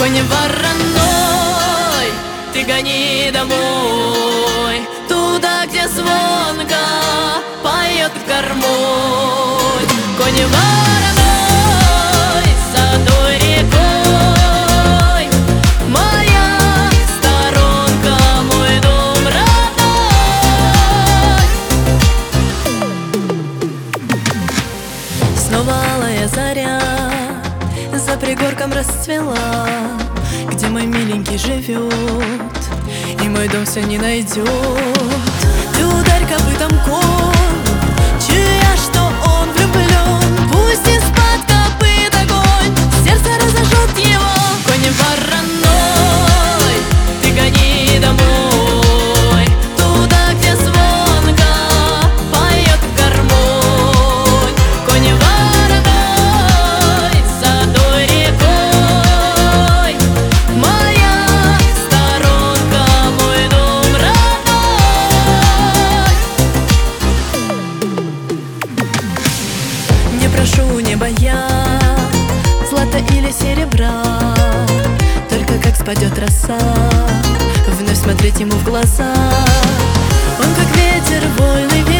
Конь вороной, ты гони домой, туда, где звонко поет гармонь. Конь вороной, садой рекой, моя сторонка, мой дом родной. Снова алая заря за пригорком расцвела, где мой миленький живет, и мой дом все не найдет. Ты ударь копытом конь, чуя, что он влюблен, пусть из-под копыт огонь сердце разожжет его. Конь вороной, ты гони домой, туда, где звонко поет гармонь. Конь вороной, садой рекой, моя сторонка, мой дом родной. Не прошу неба я злата или серебра, только как спадет роса, вновь смотреть ему в глаза. Он как ветер, вольный ветер,